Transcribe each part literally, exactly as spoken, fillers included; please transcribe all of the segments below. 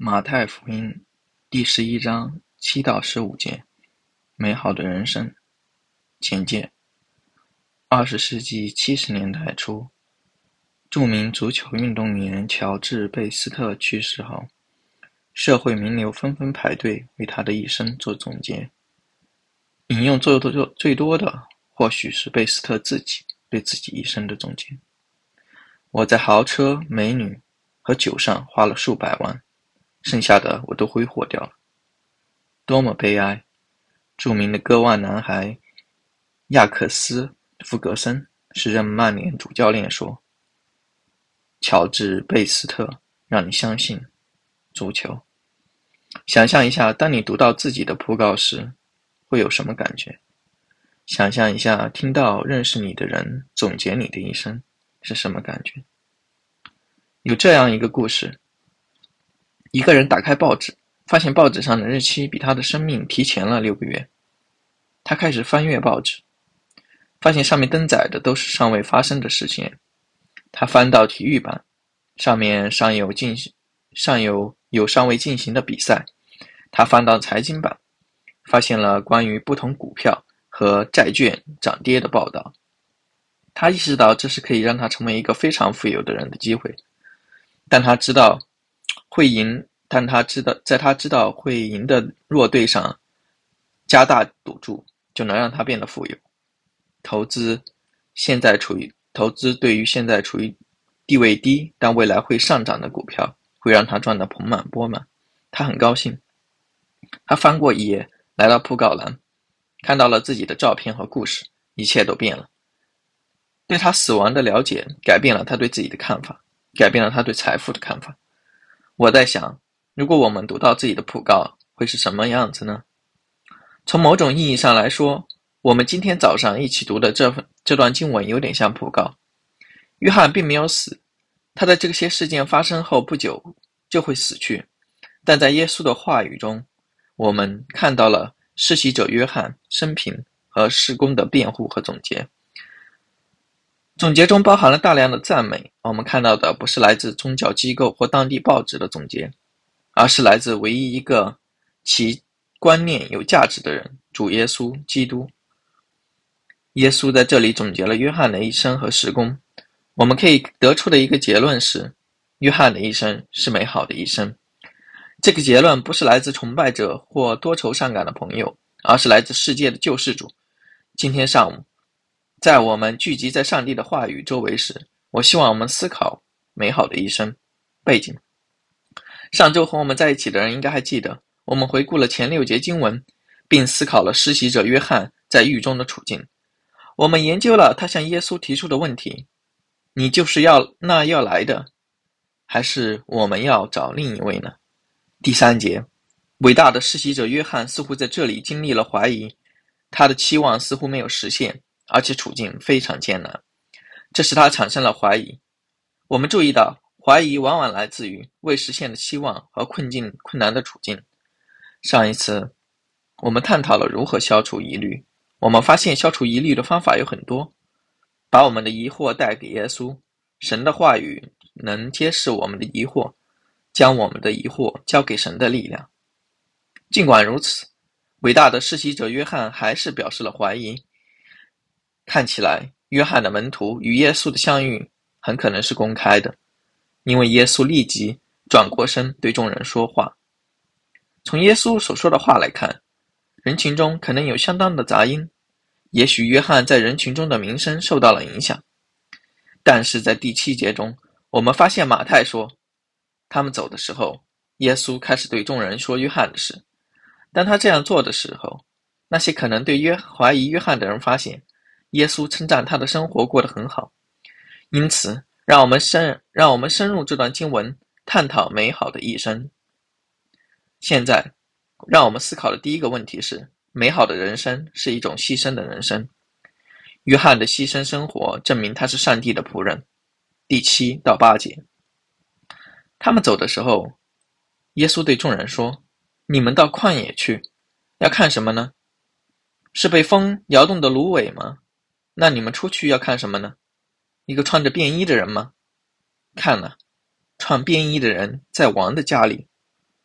马太福音第十一章七到十五节，美好的人生。简介：二十世纪七十年代初，著名足球运动员乔治·贝斯特去世后，社会名流纷纷排队为他的一生做总结。引用最多最多的，或许是贝斯特自己对自己一生的总结：我在豪车、美女和酒上花了数百万，剩下的我都挥霍掉了。多么悲哀！著名的割腕男孩亚克斯·弗格森时任曼联主教练说：乔治·贝斯特让你相信足球。想象一下，当你读到自己的讣告时会有什么感觉？想象一下，听到认识你的人总结你的一生是什么感觉？有这样一个故事，一个人打开报纸，发现报纸上的日期比他的生命提前了六个月。他开始翻阅报纸，发现上面登载的都是尚未发生的事情。他翻到体育版，上面尚有进行尚有有尚未进行的比赛。他翻到财经版，发现了关于不同股票和债券涨跌的报道。他意识到这是可以让他成为一个非常富有的人的机会，但他知道会赢，但他知道在他知道会赢的弱队上加大赌注，就能让他变得富有。投资现在处于投资对于现在处于地位低但未来会上涨的股票，会让他赚得盆满钵满。他很高兴。他翻过一页，来到讣告栏，看到了自己的照片和故事，一切都变了。对他死亡的了解改变了他对自己的看法，改变了他对财富的看法。我在想，如果我们读到自己的讣告，会是什么样子呢？从某种意义上来说，我们今天早上一起读的这份这段经文有点像讣告。约翰并没有死，他在这些事件发生后不久就会死去，但在耶稣的话语中，我们看到了施洗者约翰生平和事工的辩护和总结。总结中包含了大量的赞美，我们看到的不是来自宗教机构或当地报纸的总结，而是来自唯一一个其观念有价值的人，主耶稣基督。耶稣在这里总结了约翰的一生和事工。我们可以得出的一个结论是，约翰的一生是美好的一生。这个结论不是来自崇拜者或多愁善感的朋友，而是来自世界的救世主。今天上午，在我们聚集在上帝的话语周围时，我希望我们思考美好的一生背景。上周和我们在一起的人应该还记得，我们回顾了前六节经文，并思考了施洗者约翰在狱中的处境。我们研究了他向耶稣提出的问题：你就是要那要来的，还是我们要找另一位呢？第三节，伟大的施洗者约翰似乎在这里经历了怀疑，他的期望似乎没有实现，而且处境非常艰难，这使他产生了怀疑。我们注意到，怀疑往往来自于未实现的期望和困境困难的处境。上一次我们探讨了如何消除疑虑，我们发现消除疑虑的方法有很多。把我们的疑惑带给耶稣，神的话语能揭示我们的疑惑，将我们的疑惑交给神的力量。尽管如此，伟大的施洗者约翰还是表示了怀疑。看起来，约翰的门徒与耶稣的相遇很可能是公开的，因为耶稣立即转过身对众人说话。从耶稣所说的话来看，人群中可能有相当的杂音，也许约翰在人群中的名声受到了影响。但是在第七节中，我们发现马太说，他们走的时候，耶稣开始对众人说约翰的事。当他这样做的时候，那些可能对约怀疑约翰的人发现，耶稣称赞他的生活过得很好。因此，让我们深让我们深入这段经文，探讨美好的一生。现在，让我们思考的第一个问题是，美好的人生是一种牺牲的人生。约翰的牺牲生活证明他是上帝的仆人。第七到八节，他们走的时候，耶稣对众人说：你们到旷野去，要看什么呢？是被风摇动的芦苇吗？那你们出去要看什么呢？一个穿着便衣的人吗？看了，穿便衣的人在王的家里。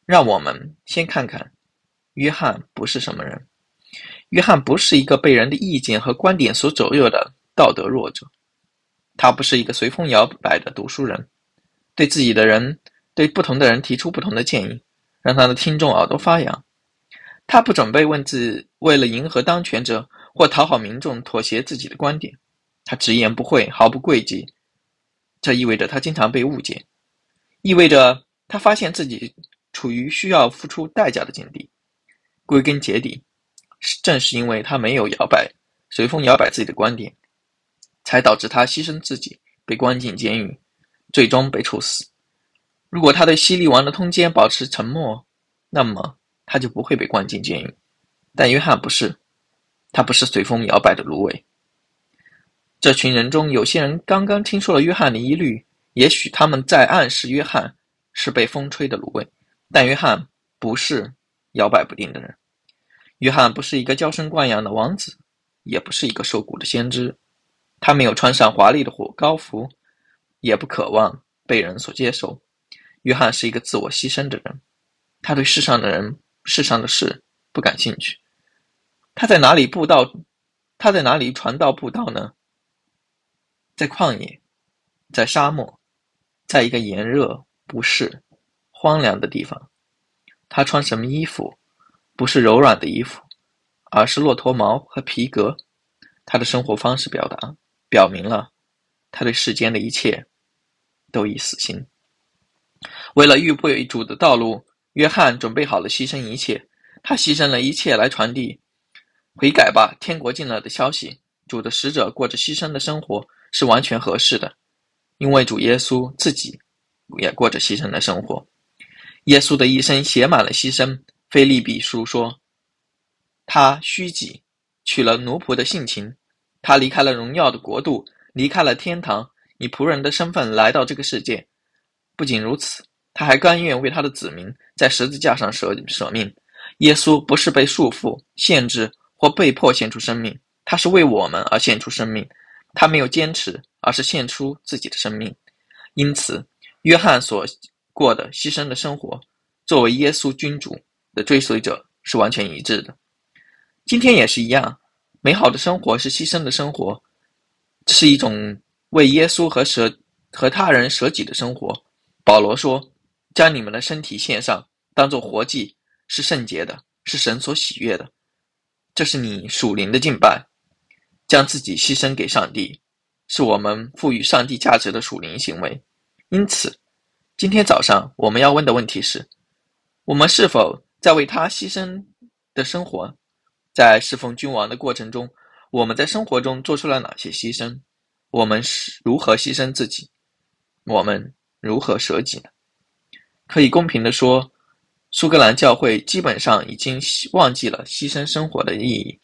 让我们先看看约翰不是什么人。约翰不是一个被人的意见和观点所左右的道德弱者，他不是一个随风摇摆的读书人，对自己的人对不同的人提出不同的建议，让他的听众耳朵发痒。他不准备为自为了迎合当权者或讨好民众妥协自己的观点，他直言不讳，毫不讳忌。这意味着他经常被误解，意味着他发现自己处于需要付出代价的境地。归根结底，正是因为他没有摇摆随风摇摆自己的观点，才导致他牺牲自己，被关进监狱，最终被处死。如果他对希律王的通奸保持沉默，那么他就不会被关进监狱。但约翰不是，他不是随风摇摆的芦苇。这群人中有些人刚刚听说了约翰的疑虑，也许他们在暗示约翰是被风吹的芦苇，但约翰不是摇摆不定的人。约翰不是一个娇生惯养的王子，也不是一个受蛊的先知。他没有穿上华丽的火高服，也不渴望被人所接受。约翰是一个自我牺牲的人，他对世上的人、世上的事不感兴趣。他在哪里布道？他在哪里传道布道呢？在旷野，在沙漠，在一个炎热、不适、荒凉的地方。他穿什么衣服？不是柔软的衣服，而是骆驼毛和皮革。他的生活方式表达表明了他对世间的一切都已死心。为了预备主的道路，约翰准备好了牺牲一切，他牺牲了一切来传递悔改吧，天国近了的消息。主的使者过着牺牲的生活是完全合适的，因为主耶稣自己也过着牺牲的生活。耶稣的一生写满了牺牲。腓立比书说，他虚己，取了奴仆的性情，他离开了荣耀的国度，离开了天堂，以仆人的身份来到这个世界。不仅如此，他还甘愿为他的子民在十字架上舍舍命。耶稣不是被束缚、限制或被迫献出生命，他是为我们而献出生命。他没有坚持，而是献出自己的生命。因此，约翰所过的牺牲的生活，作为耶稣君主的追随者是完全一致的。今天也是一样，美好的生活是牺牲的生活，是一种为耶稣和舍和他人舍己的生活。保罗说，将你们的身体献上，当作活祭，是圣洁的，是神所喜悦的。这是你属灵的敬拜。将自己牺牲给上帝，是我们赋予上帝价值的属灵行为。因此，今天早上我们要问的问题是，我们是否在为他牺牲的生活？在侍奉君王的过程中，我们在生活中做出了哪些牺牲？我们是如何牺牲自己？我们如何舍己呢？可以公平地说，苏格兰教会基本上已经忘记了牺牲生活的意义。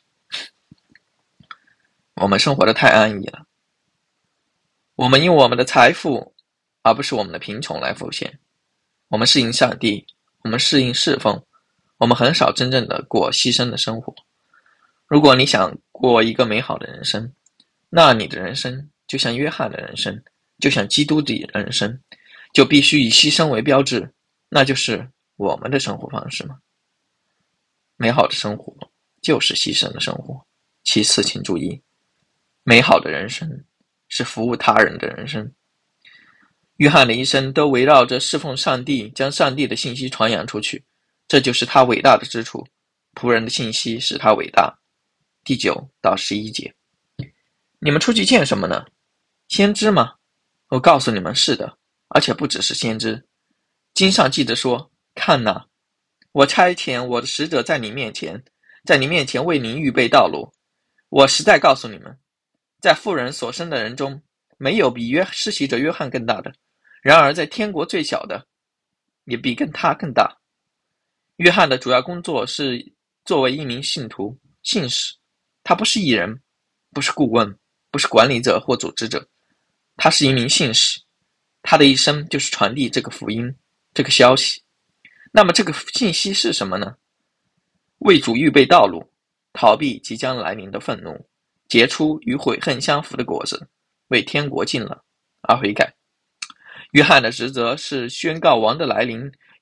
我们生活得太安逸了。我们因我们的财富，而不是我们的贫穷来奉献。我们适应上帝，我们适应侍奉，我们很少真正的过牺牲的生活。如果你想过一个美好的人生，那你的人生就像约翰的人生，就像基督的人生，就必须以牺牲为标志。那就是我们的生活方式吗？美好的生活就是牺牲的生活。其次，请注意，美好的人生是服务他人的人生。约翰的一生都围绕着侍奉上帝，将上帝的信息传扬出去，这就是他伟大的之处。仆人的信息使他伟大。第九到十一节，你们出去见什么呢？先知吗？我告诉你们，是的，而且不只是先知。经上记着说，看哪，我差遣我的使者在你面前，在你面前为您预备道路。我实在告诉你们，在妇人所生的人中，没有比约施洗者约翰更大的，然而在天国最小的，也比跟他更大。约翰的主要工作是作为一名信徒、信使，他不是艺人，不是顾问，不是管理者或组织者，他是一名信使。他的一生就是传递这个福音，这个消息。那么这个信息是什么呢？为主预备道路，逃避即将来临的愤怒，结出与悔恨相符的果子，为天国近了而悔改。约翰的职责是宣告王的来临，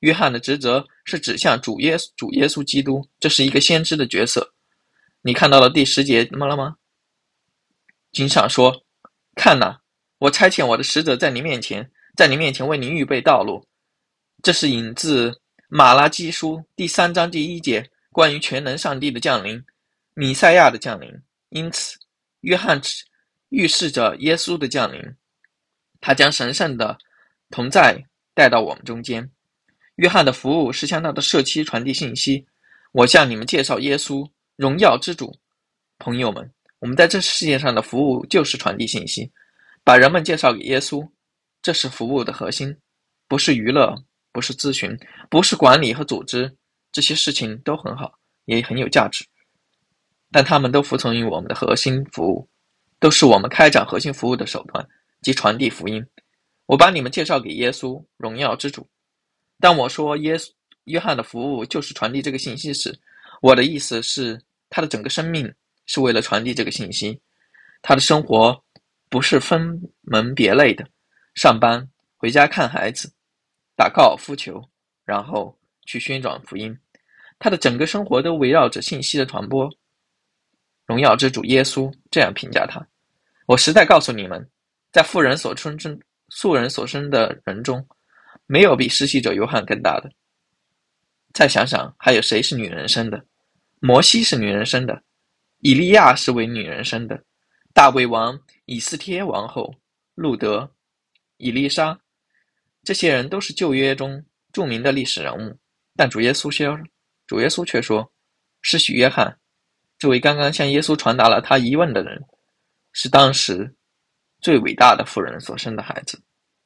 约翰的职责是指向主耶稣主耶稣基督，这是一个先知的角色。你看到了第十节了吗？经上说，看哪，我差遣我的使者在你面前，在你面前为你预备道路。这是引自马拉基书第三章第一节，关于全能上帝的降临，弥赛亚的降临。因此，约翰预示着耶稣的降临，他将神圣的同在带到我们中间。约翰的服务是向他的社区传递信息。我向你们介绍耶稣，荣耀之主。朋友们，我们在这世界上的服务就是传递信息，把人们介绍给耶稣，这是服务的核心，不是娱乐，不是咨询，不是管理和组织，这些事情都很好，也很有价值，但他们都服从于我们的核心服务，都是我们开展核心服务的手段，即传递福音。我把你们介绍给耶稣，荣耀之主。当我说耶稣约翰的服务就是传递这个信息时，我的意思是他的整个生命是为了传递这个信息。他的生活不是分门别类的，上班、回家看孩子、打高尔夫球，然后去宣传福音。他的整个生活都围绕着信息的传播。荣耀之主耶稣这样评价他：我实在告诉你们，在妇人所生之素人所生的人中，没有比施洗者约翰更大的。再想想，还有谁是女人生的？摩西是女人生的，以利亚是为女人生的，大卫王、以斯帖王后、路德、以利沙，这些人都是旧约中著名的历史人物。但主耶稣说，主耶稣却说，施洗约翰，这位刚刚向耶稣传达了他疑问的人，是当时最伟大的妇人所生的孩子。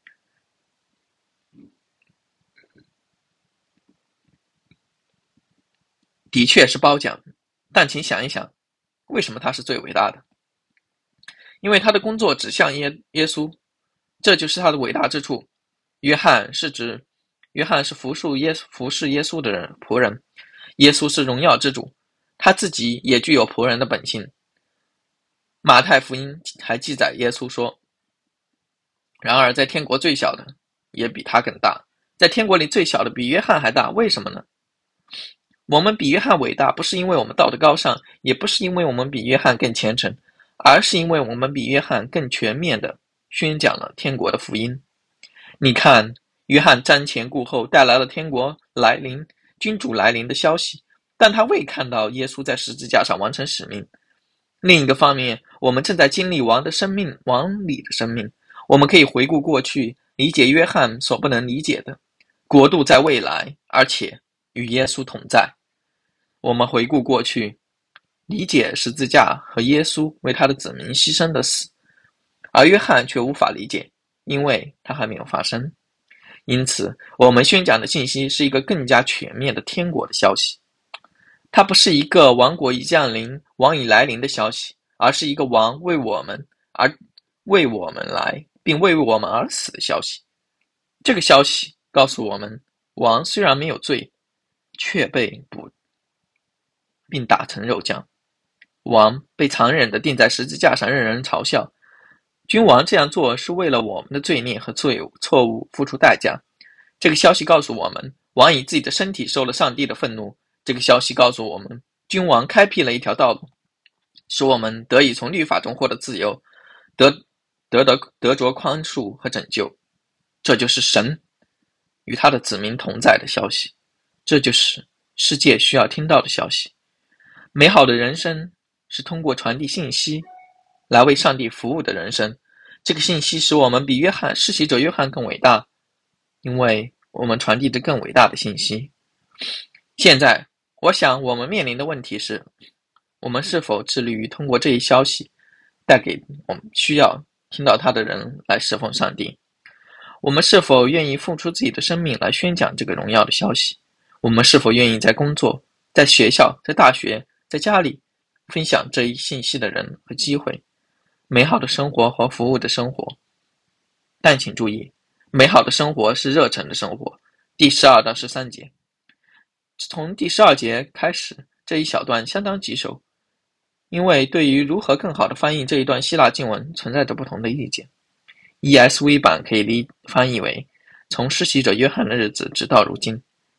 的确是褒奖，但请想一想，为什么他是最伟大的？因为他的工作指向耶耶稣，这就是他的伟大之处。约翰是指约翰是服侍耶服侍耶稣的人仆人，耶稣是荣耀之主，他自己也具有仆人的本性。马太福音还记载耶稣说，然而在天国最小的也比他更大，在天国里最小的比约翰还大，为什么呢？我们比约翰伟大，不是因为我们道德高尚，也不是因为我们比约翰更虔诚，而是因为我们比约翰更全面地宣讲了天国的福音。你看，约翰瞻前顾后，带来了天国来临、君主来临的消息，但他未看到耶稣在十字架上完成使命。另一个方面，我们正在经历王的生命，王里的生命。我们可以回顾过去，理解约翰所不能理解的国度在未来，而且与耶稣同在。我们回顾过去，理解十字架和耶稣为他的子民牺牲的死，而约翰却无法理解，因为它还没有发生。因此，我们宣讲的信息是一个更加全面的天国的消息。它不是一个王国已降临、王已来临的消息，而是一个王为我们而为我们来，并为我们而死的消息。这个消息告诉我们，王虽然没有罪，却被捕并打成肉酱。王被残忍地钉在十字架上，任人嘲笑。君王这样做是为了我们的罪孽和罪错误付出代价。这个消息告诉我们，王以自己的身体受了上帝的愤怒。这个消息告诉我们，君王开辟了一条道路，使我们得以从律法中获得自由，得得得得着宽恕和拯救。这就是神与他的子民同在的消息，这就是世界需要听到的消息。美好的人生是通过传递信息来为上帝服务的人生。这个信息使我们比约翰施洗者约翰更伟大，因为我们传递着更伟大的信息。现在我想我们面临的问题是，我们是否致力于通过这一消息带给我们需要听到它的人来侍奉上帝？我们是否愿意付出自己的生命来宣讲这个荣耀的消息？我们是否愿意在工作、在学校、在大学、在家里分享这一信息的人和机会？美好的生活和服务的生活。但请注意，美好的生活是热忱的生活。第十二到十三节，从第十二节开始，这一小段相当棘手，因为对于如何更好地翻译这一段希腊经文存在着不同的意见。E S V 版可以理翻译为从施洗者约翰的日子直到如今。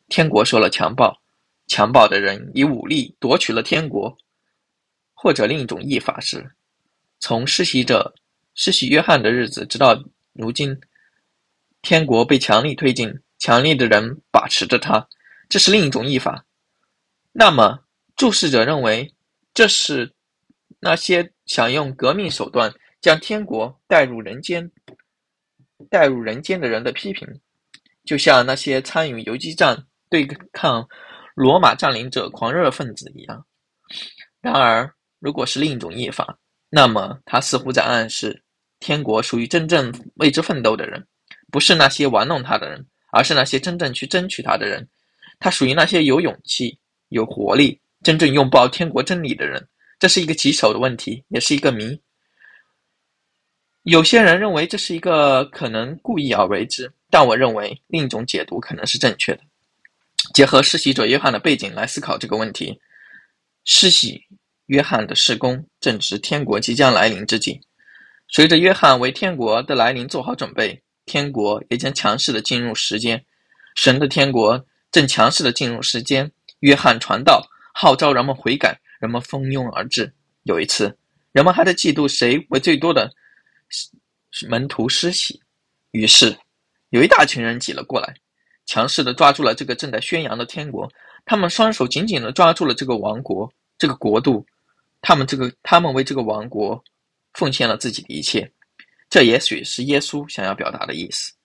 天国受了强暴，强暴的人以武力夺取了天国。或者另一种译法是，从施洗者施洗约翰的日子直到如今，天国被强力推进，强力的人把持着它，这是另一种译法。那么注释者认为，这是那些想用革命手段将天国带入人间带入人间的人的批评，就像那些参与游击战对抗罗马占领者狂热分子一样。然而如果是另一种译法，那么他似乎在暗示天国属于真正为之奋斗的人，不是那些玩弄他的人，而是那些真正去争取他的人。他属于那些有勇气、有活力、真正拥抱天国真理的人。这是一个棘手的问题，也是一个谜。有些人认为这是一个可能故意而为之，但我认为另一种解读可能是正确的。结合施洗者约翰的背景来思考这个问题，施洗约翰的事工正值天国即将来临之际，随着约翰为天国的来临做好准备，天国也将强势地进入时间。神的天国正强势地进入时间，约翰传道，号召人们悔改，人们蜂拥而至。有一次，人们还在嫉妒谁为最多的门徒施洗，于是有一大群人挤了过来，强势地抓住了这个正在宣扬的天国，他们双手紧紧地抓住了这个王国，这个国度，他们这个他们为这个王国奉献了自己的一切。这也许是耶稣想要表达的意思。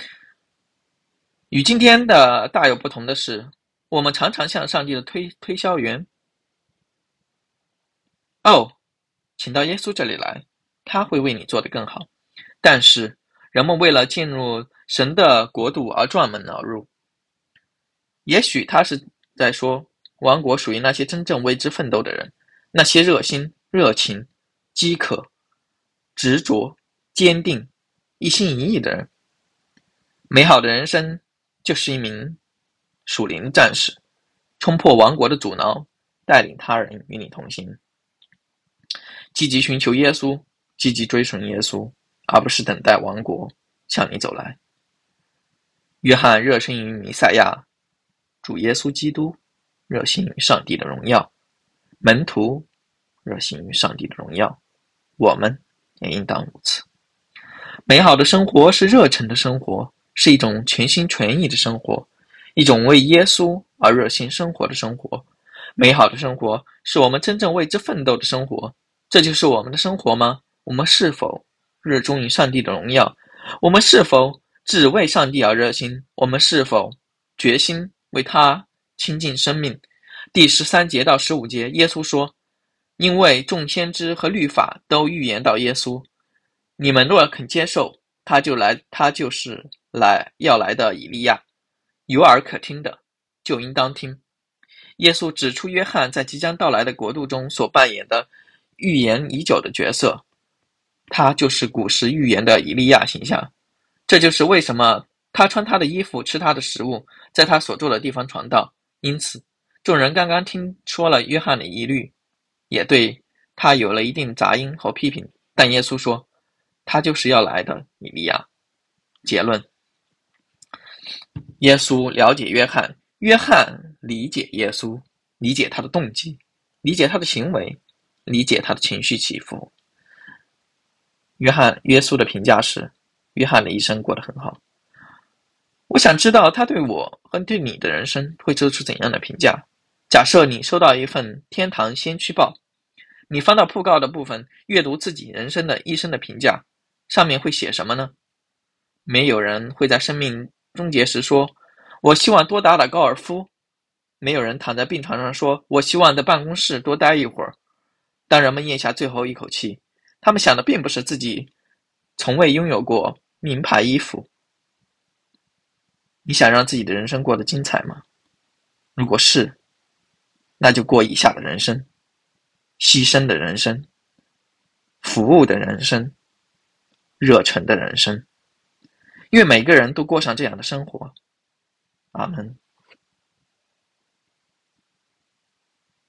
与今天的大有不同的是，我们常常向上帝的推推销员，哦，请到耶稣这里来，他会为你做得更好。但是人们为了进入神的国度而撞门而入。也许他是在说，王国属于那些真正为之奋斗的人，那些热心、热情、饥渴、执着、坚定、一心一意的人。美好的人生就是一名属灵的战士，冲破王国的阻挠，带领他人与你同行。积极寻求耶稣，积极追随耶稣，而不是等待王国向你走来。约翰热心于弥赛亚，主耶稣基督热心于上帝的荣耀，门徒热心于上帝的荣耀，我们也应当如此。美好的生活是热忱的生活，是一种全心全意的生活，一种为耶稣而热心生活的生活。美好的生活是我们真正为之奋斗的生活。这就是我们的生活吗？我们是否热衷于上帝的荣耀？我们是否只为上帝而热心？我们是否决心为他倾尽生命？第十三节到十五节，耶稣说，因为众先知和律法都预言到耶稣，你们若肯接受，他就来，他就是来要来的以利亚。有耳可听的，就应当听。耶稣指出约翰在即将到来的国度中所扮演的预言已久的角色，他就是古时预言的以利亚形象。这就是为什么他穿他的衣服，吃他的食物，在他所住的地方传道。因此众人刚刚听说了约翰的疑虑，也对他有了一定杂音和批评，但耶稣说，他就是要来的以利亚。结论，耶稣了解约翰，约翰理解耶稣，理解他的动机，理解他的行为，理解他的情绪起伏。约翰耶稣的评价是，约翰的一生过得很好。我想知道他对我和对你的人生会做出怎样的评价。假设你收到一份天堂先驱报，你翻到讣告的部分，阅读自己人生的一生的评价，上面会写什么呢？没有人会在生命终结时说，我希望多打打高尔夫。没有人躺在病床上说，我希望在办公室多待一会儿。当人们咽下最后一口气，他们想的并不是自己从未拥有过名牌衣服。你想让自己的人生过得精彩吗？如果是，那就过以下的人生：牺牲的人生，服务的人生，热忱的人生。愿每个人都过上这样的生活。阿们。